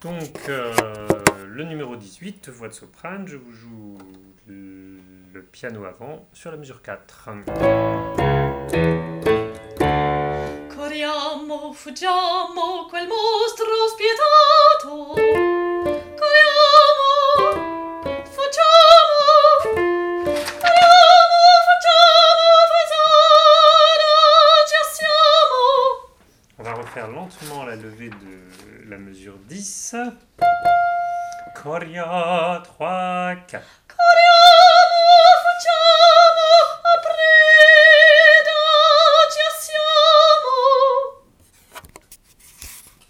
Donc, le numéro 18, voix de soprane, je vous joue le piano avant sur la mesure 4. Corriamo, fuggiamo, quel mostro spietato. Corriamo, fuggiamo, ci assiamo. On va refaire lentement la levée de la mesure 10. Coria, 3, 4. Corriamo, fuggiamo.